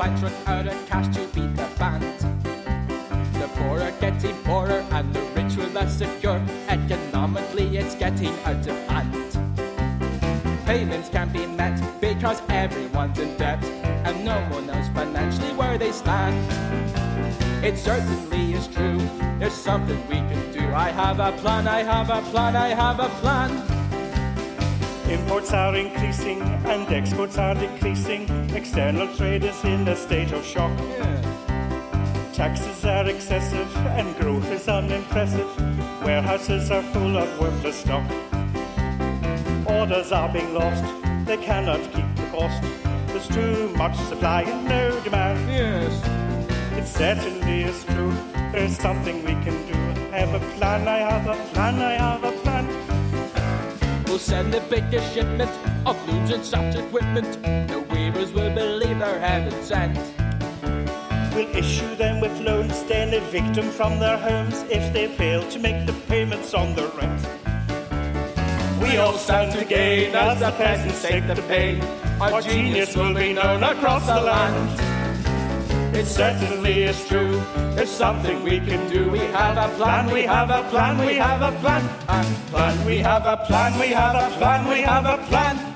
banks run out of cash to beat the band. The poor are getting poorer and the rich are less secure. Economically it's getting out of hand. Payments can't be met because everyone's in debt, and no one knows financially where they stand. It certainly is true, there's something we can do. I have a plan, I have a plan, I have a plan. Imports are increasing and exports are decreasing. External trade is in a state of shock. Taxes are excessive and growth is unimpressive. Warehouses are full of worthless stock. Orders are being lost, they cannot keep the cost. There's too much supply and no demand. Yes. It certainly is true, there's something we can do. I have a plan, I have a plan, I have a plan. We'll send the biggest shipment of looms and such equipment. The weavers will believe they're heaven sent. We'll issue them with loans, then evict them from their homes if they fail to make the payments on the rent. We all stand to gain as the peasants take the pain. Our genius will be known across the land. It certainly is true, there's something we can do. We have a plan, we have a plan, we have a plan. We have a plan, we have a plan, we have a plan.